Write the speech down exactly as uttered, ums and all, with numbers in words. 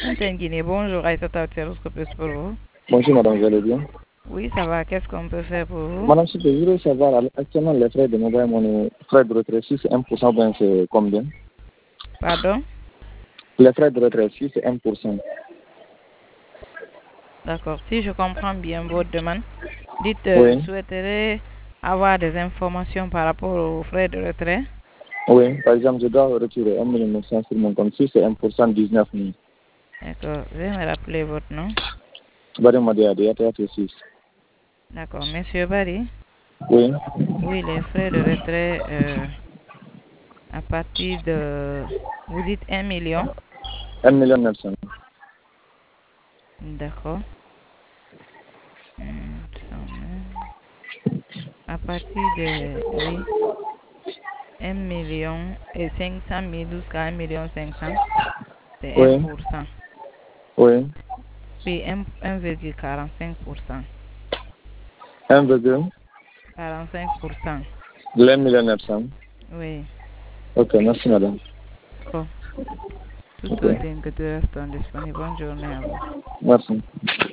Washington, Guinée. Bonjour, Aïssata Ouattiarouz, plus pour vous. Bonjour madame, vous allez bien? Oui, ça va. Qu'est-ce qu'on peut faire pour vous? Madame, si je voudrais savoir actuellement les frais de mobile money, frais de retrait, si c'est un pour cent, ben c'est combien? Pardon? Les frais de retrait, si c'est un pour cent. D'accord. Si je comprends bien votre demande, dites, euh, Oui. vous souhaiterez avoir des informations par rapport aux frais de retrait? Oui, par exemple, je dois retirer un million neuf cent sur mon compte, si c'est un pour cent, dix-neuf mille. D'accord. Veuillez me rappeler votre nom. Barry Madia, D A T A six. D'accord. Monsieur Barry? Oui. Oui, les frais de retrait euh, à partir de... Vous dites un million? un million neuf cent. D'accord. Hmm, cent mille. À partir de... Oui. un million et cinq cent mille jusqu'à un million cinq cents, c'est un Oui. pour cent. Oui. Puis un virgule quarante-cinq pour cent. un virgule quarante-cinq pour cent. un million neuf cent. Oui. Ok, merci madame. Bon. Toutes Ok. autres lignes que tu restes disponibles. Bonne journée à vous. Merci.